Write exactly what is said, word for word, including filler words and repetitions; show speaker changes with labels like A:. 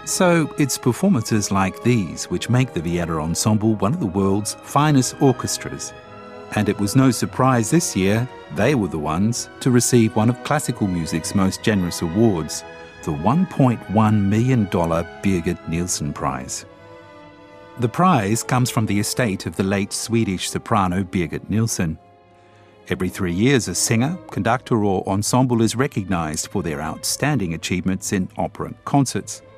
A: So it's performances like these which make the Vieta Ensemble one of the world's finest orchestras. And it was no surprise this year they were the ones to receive one of classical music's most generous awards, the one point one million dollars Birgit Nilsson Prize. The prize comes from the estate of the late Swedish soprano Birgit Nilsson. Every three years, a singer, conductor or ensemble is recognised for their outstanding achievements in opera concerts.